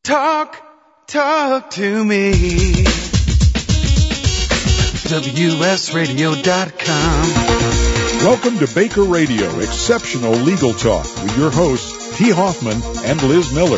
Talk to me. WSRadio.com. Welcome to Baker Radio, exceptional legal talk with your hosts, T. Hoffman and Liz Miller.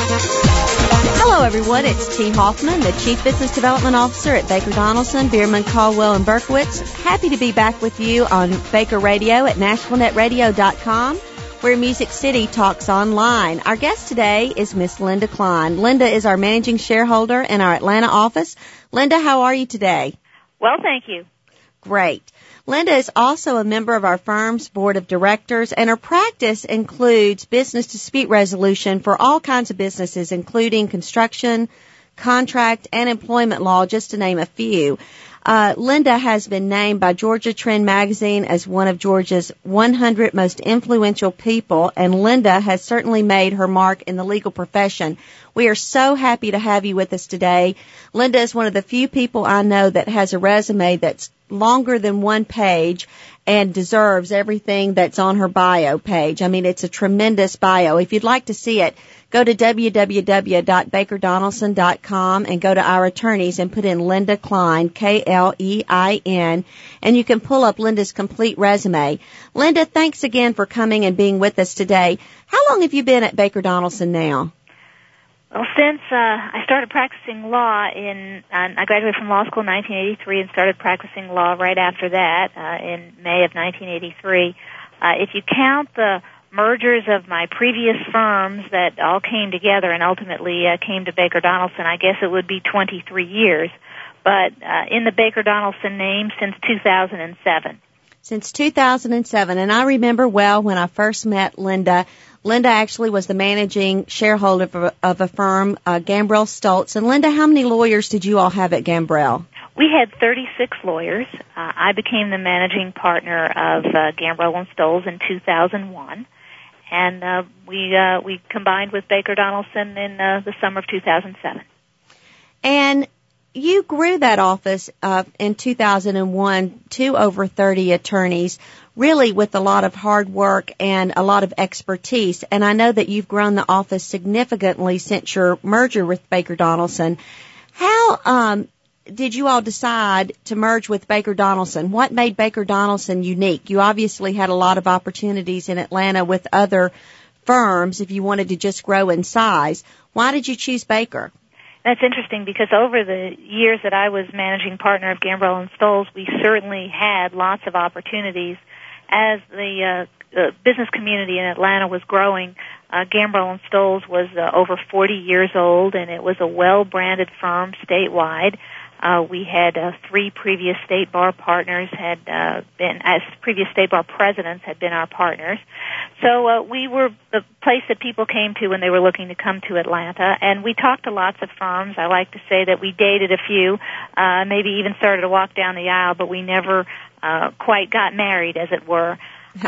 Hello, everyone. It's T. Hoffman, the Chief Business Development Officer at Baker Donelson, Bierman, Caldwell, and Berkowitz. Happy to be back with you on Baker Radio at NashvilleNetRadio.com, where Music City talks online. Our guest today is Miss Linda Klein. Linda is our managing shareholder in our Atlanta office. Linda, how are you today? Well, thank you. Great. Linda is also a member of our firm's board of directors, and her practice includes business dispute resolution for all kinds of businesses, including construction, contract, and employment law, just to name a few. Linda has been named by Georgia Trend magazine as one of Georgia's 100 most influential people, and Linda has certainly made her mark in the legal profession. We are so happy to have you with us today. Linda is one of the few people I know that has a resume that's longer than one page and deserves everything that's on her bio page. I mean, it's a tremendous bio. If you'd like to see it, go to www.bakerdonelson.com and go to our attorneys and put in Linda Klein, Klein, and you can pull up Linda's complete resume. Linda, thanks again for coming and being with us today. How long have you been at Baker Donelson now? Well, since I started practicing law I graduated from law school in 1983 and started practicing law right after that in May of 1983. If you count the mergers of my previous firms that all came together and ultimately came to Baker Donelson, I guess it would be 23 years. But in the Baker Donelson name since 2007. Since 2007, and I remember well when I first met Linda. Linda actually was the managing shareholder of a firm, Gambrell Stoltz. And Linda, how many lawyers did you all have at Gambrell? We had 36 lawyers. I became the managing partner of Gambrell and Stoltz in 2001, and we combined with Baker Donelson in the summer of 2007. And you grew that office in 2001 to over 30 attorneys, really with a lot of hard work and a lot of expertise. And I know that you've grown the office significantly since your merger with Baker Donelson. How did you all decide to merge with Baker Donelson? What made Baker Donelson unique? You obviously had a lot of opportunities in Atlanta with other firms if you wanted to just grow in size. Why did you choose Baker? That's interesting because over the years that I was managing partner of Gambrell and Stoltz, we certainly had lots of opportunities. As the business community in Atlanta was growing, Gambrell and Stoltz was over 40 years old, and it was a well-branded firm statewide. We had three previous state bar partners previous state bar presidents had been our partners. So we were the place that people came to when they were looking to come to Atlanta, and we talked to lots of firms. I like to say that we dated a few, maybe even started to walk down the aisle, but we never quite got married, as it were.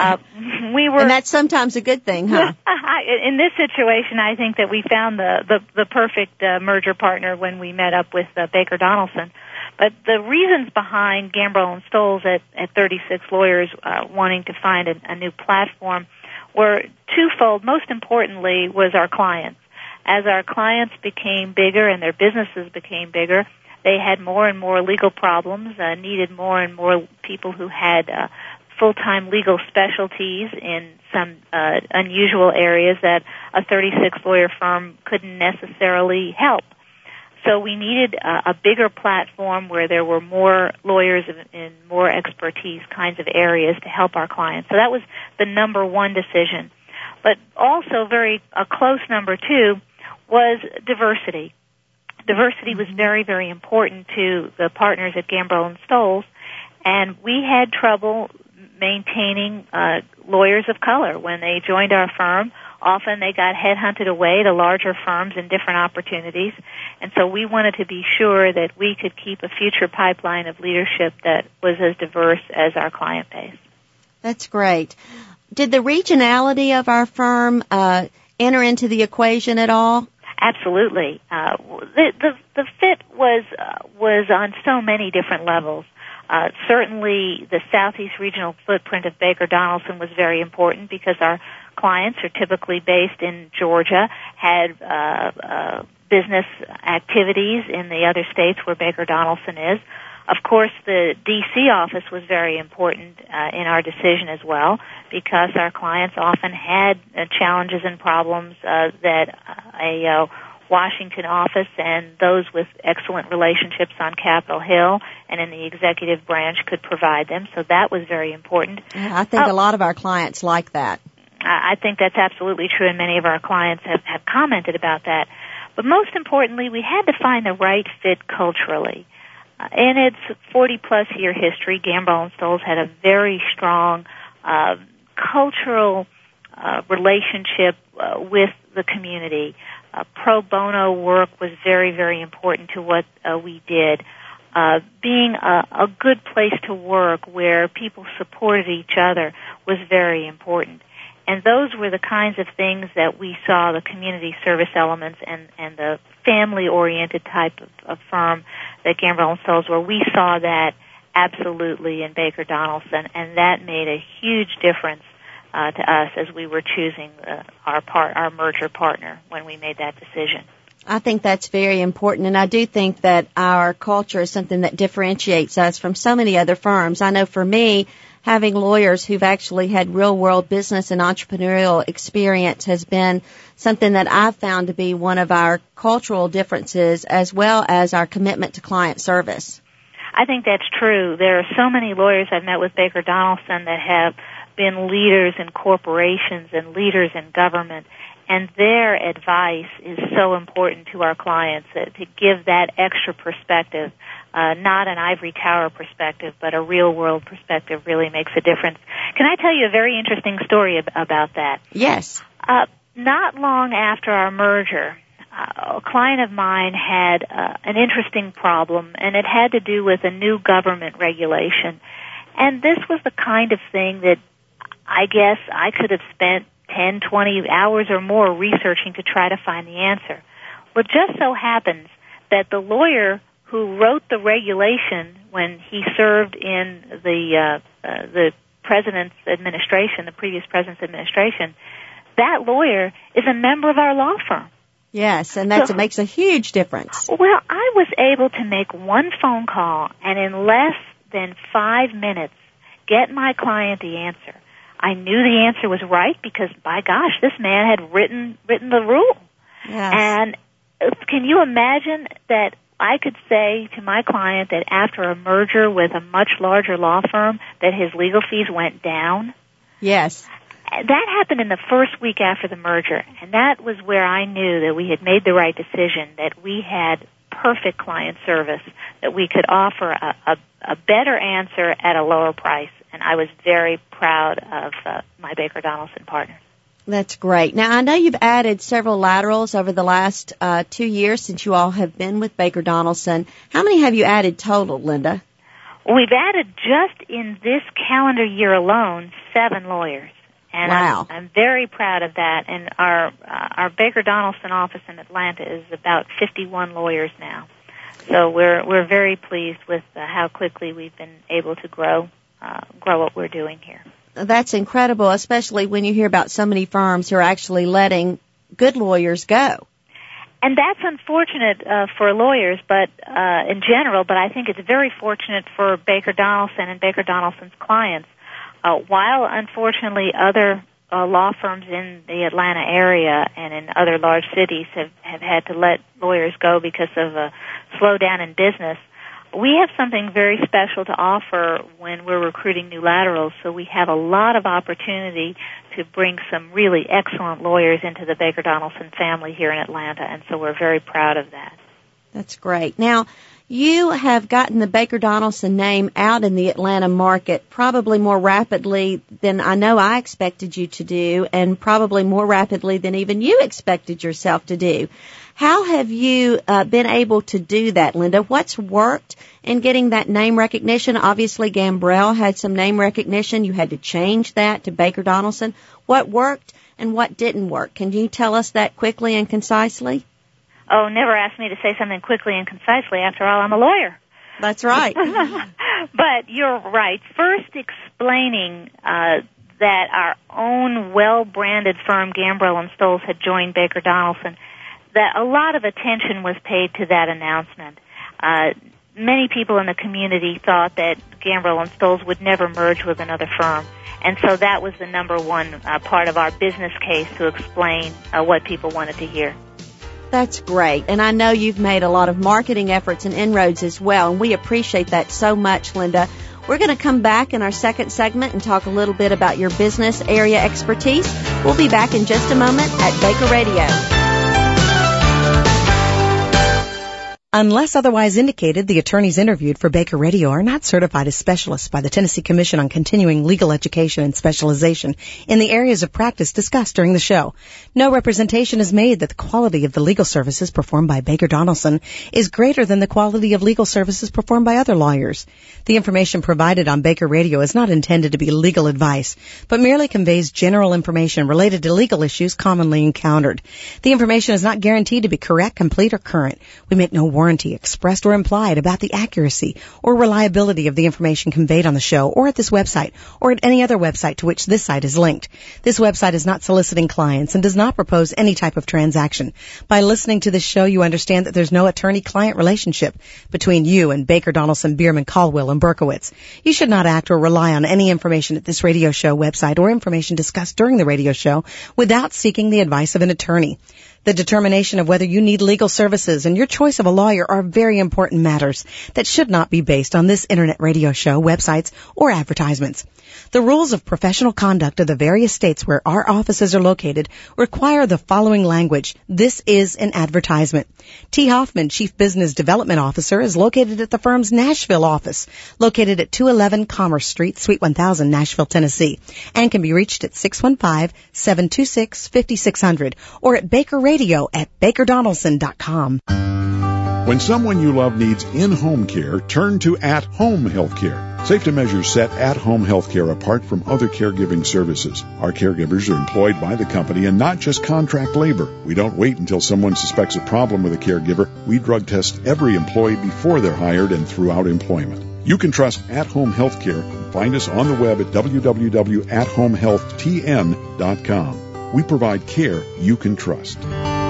And that's sometimes a good thing, huh? In this situation, I think that we found the perfect merger partner when we met up with Baker Donelson. But the reasons behind Gambrell and Stoltz at 36 lawyers wanting to find a new platform were twofold. Most importantly was our clients. As our clients became bigger and their businesses became bigger, they had more and more legal problems, needed more and more people who had full-time legal specialties in some unusual areas that a 36-lawyer firm couldn't necessarily help. So we needed a bigger platform where there were more lawyers in more expertise kinds of areas to help our clients. So that was the number one decision. But also a close number two was diversity. Diversity was very, very important to the partners at Gambrell and Stoltz, and we had trouble maintaining lawyers of color. When they joined our firm, often they got headhunted away to larger firms and different opportunities, and so we wanted to be sure that we could keep a future pipeline of leadership that was as diverse as our client base. That's great. Did the regionality of our firm enter into the equation at all? Absolutely. The fit was on so many different levels. Certainly, the Southeast regional footprint of Baker Donelson was very important because our clients are typically based in Georgia, had business activities in the other states where Baker Donelson is. Of course, the D.C. office was very important in our decision as well, because our clients often had challenges and problems that a Washington office and those with excellent relationships on Capitol Hill and in the executive branch could provide them. So that was very important. I think a lot of our clients like that. I think that's absolutely true, and many of our clients have commented about that. But most importantly, we had to find the right fit culturally. In its 40-plus year history, Gambrell & Stolz had a very strong cultural relationship with the community. Pro bono work was very, very important to what we did. Being a good place to work where people supported each other was very important. And those were the kinds of things that we saw, the community service elements and the family-oriented type of firm that Gambrell & Stolz were. We saw that absolutely in Baker Donelson, and that made a huge difference to us as we were choosing our merger partner when we made that decision. I think that's very important, and I do think that our culture is something that differentiates us from so many other firms. I know for me, having lawyers who've actually had real-world business and entrepreneurial experience has been something that I've found to be one of our cultural differences, as well as our commitment to client service. I think that's true. There are so many lawyers I've met with Baker Donelson that have been leaders in corporations and leaders in government, and their advice is so important to our clients to give that extra perspective. Not an ivory tower perspective, but a real-world perspective really makes a difference. Can I tell you a very interesting story about that? Yes. Not long after our merger, a client of mine had an interesting problem, and it had to do with a new government regulation. And this was the kind of thing that I guess I could have spent 10, 20 hours or more researching to try to find the answer. Well, it just so happens that the lawyer who wrote the regulation when he served in the president's administration, the previous president's administration, that lawyer is a member of our law firm. Yes, and that makes a huge difference. Well, I was able to make one phone call and in less than 5 minutes get my client the answer. I knew the answer was right because, by gosh, this man had written the rule. Yes. And can you imagine that I could say to my client that after a merger with a much larger law firm that his legal fees went down? Yes. That happened in the first week after the merger, and that was where I knew that we had made the right decision, that we had perfect client service, that we could offer a better answer at a lower price, and I was very proud of my Baker Donelson partners. That's great. Now, I know you've added several laterals over the last 2 years since you all have been with Baker Donelson. How many have you added total, Linda? We've added just in this calendar year alone 7 lawyers. And wow. I'm very proud of that. And our Baker Donelson office in Atlanta is about 51 lawyers now. So we're very pleased with how quickly we've been able to grow what we're doing here. That's incredible, especially when you hear about so many firms who are actually letting good lawyers go. And that's unfortunate for lawyers, but in general. But I think it's very fortunate for Baker Donelson and Baker Donelson's clients. While unfortunately other law firms in the Atlanta area and in other large cities have had to let lawyers go because of a slowdown in business, we have something very special to offer when we're recruiting new laterals, so we have a lot of opportunity to bring some really excellent lawyers into the Baker Donelson family here in Atlanta, and so we're very proud of that. That's great. Now, you have gotten the Baker Donelson name out in the Atlanta market probably more rapidly than I know I expected you to do, and probably more rapidly than even you expected yourself to do. How have you been able to do that, Linda? What's worked in getting that name recognition? Obviously, Gambrell had some name recognition. You had to change that to Baker Donelson. What worked and what didn't work? Can you tell us that quickly and concisely? Oh, never ask me to say something quickly and concisely. After all, I'm a lawyer. That's right. But you're right. First, explaining that our own well-branded firm, Gambrell & Stolz, had joined Baker Donelson. that a lot of attention was paid to that announcement. Many people in the community thought that Gambrill and Stolz would never merge with another firm. And so that was the number one part of our business case to explain what people wanted to hear. That's great. And I know you've made a lot of marketing efforts and inroads as well, and we appreciate that so much, Linda. We're going to come back in our second segment and talk a little bit about your business area expertise. We'll be back in just a moment at Baker Radio. Unless otherwise indicated, the attorneys interviewed for Baker Radio are not certified as specialists by the Tennessee Commission on Continuing Legal Education and Specialization in the areas of practice discussed during the show. No representation is made that the quality of the legal services performed by Baker Donaldson is greater than the quality of legal services performed by other lawyers. The information provided on Baker Radio is not intended to be legal advice, but merely conveys general information related to legal issues commonly encountered. The information is not guaranteed to be correct, complete, or current. We make no warranty expressed or implied about the accuracy or reliability of the information conveyed on the show or at this website or at any other website to which this site is linked. This website is not soliciting clients and does not propose any type of transaction. By listening to this show, you understand that there's no attorney-client relationship between you and Baker Donaldson, Bierman, Caldwell, and Berkowitz. You should not act or rely on any information at this radio show website or information discussed during the radio show without seeking the advice of an attorney. The determination of whether you need legal services and your choice of a lawyer are very important matters that should not be based on this Internet radio show, websites, or advertisements. The rules of professional conduct of the various states where our offices are located require the following language. This is an advertisement. T. Hoffman, Chief Business Development Officer, is located at the firm's Nashville office, located at 211 Commerce Street, Suite 1000, Nashville, Tennessee, and can be reached at 615-726-5600 or at Baker Radio at bakerdonaldson.com. When someone you love needs in-home care, turn to At-Home Healthcare. Safety measures set At-Home Healthcare apart from other caregiving services. Our caregivers are employed by the company and not just contract labor. We don't wait until someone suspects a problem with a caregiver. We drug test every employee before they're hired and throughout employment. You can trust At-Home Healthcare. Find us on the web at www.athomehealthtn.com. We provide care you can trust.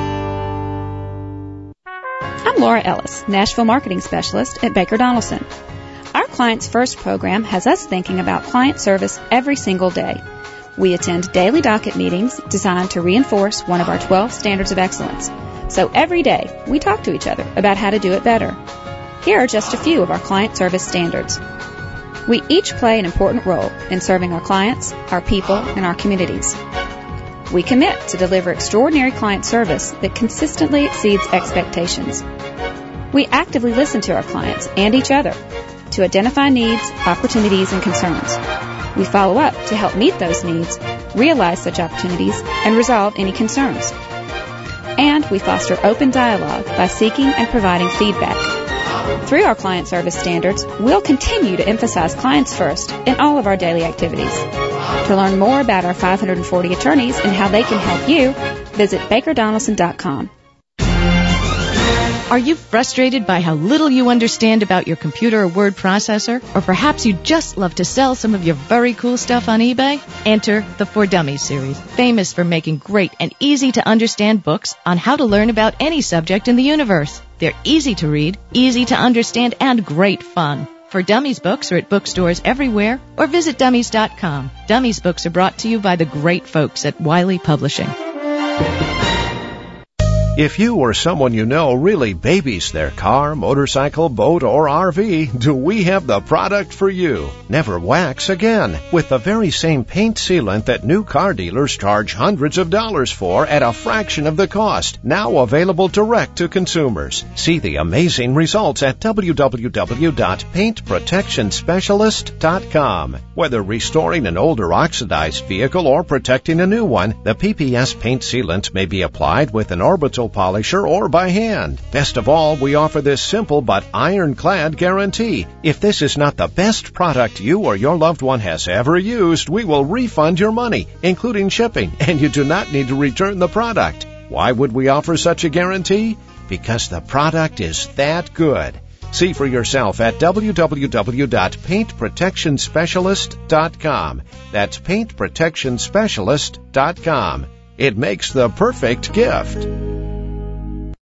I'm Laura Ellis, Nashville Marketing Specialist at Baker Donaldson. Our Clients First program has us thinking about client service every single day. We attend daily docket meetings designed to reinforce one of our 12 standards of excellence. So every day, we talk to each other about how to do it better. Here are just a few of our client service standards. We each play an important role in serving our clients, our people, and our communities. We commit to deliver extraordinary client service that consistently exceeds expectations. We actively listen to our clients and each other to identify needs, opportunities, and concerns. We follow up to help meet those needs, realize such opportunities, and resolve any concerns. And we foster open dialogue by seeking and providing feedback. Through our client service standards, we'll continue to emphasize clients first in all of our daily activities. To learn more about our 540 attorneys and how they can help you, visit bakerdonaldson.com. Are you frustrated by how little you understand about your computer or word processor? Or perhaps you just love to sell some of your very cool stuff on eBay? Enter the For Dummies series, famous for making great and easy-to-understand books on how to learn about any subject in the universe. They're easy to read, easy to understand, and great fun. For Dummies books are at bookstores everywhere, or visit dummies.com. Dummies books are brought to you by the great folks at Wiley Publishing. If you or someone you know really babies their car, motorcycle, boat, or RV, do we have the product for you? Never wax again with the very same paint sealant that new car dealers charge hundreds of dollars for at a fraction of the cost, now available direct to consumers. See the amazing results at www.paintprotectionspecialist.com. Whether restoring an older oxidized vehicle or protecting a new one, the PPS paint sealant may be applied with an orbital polisher or by hand. Best of all, we offer this simple but ironclad guarantee. If this is not the best product you or your loved one has ever used, we will refund your money, including shipping, and you do not need to return the product. Why would we offer such a guarantee? Because the product is that good. See for yourself at www.paintprotectionspecialist.com. That's paintprotectionspecialist.com. It makes the perfect gift.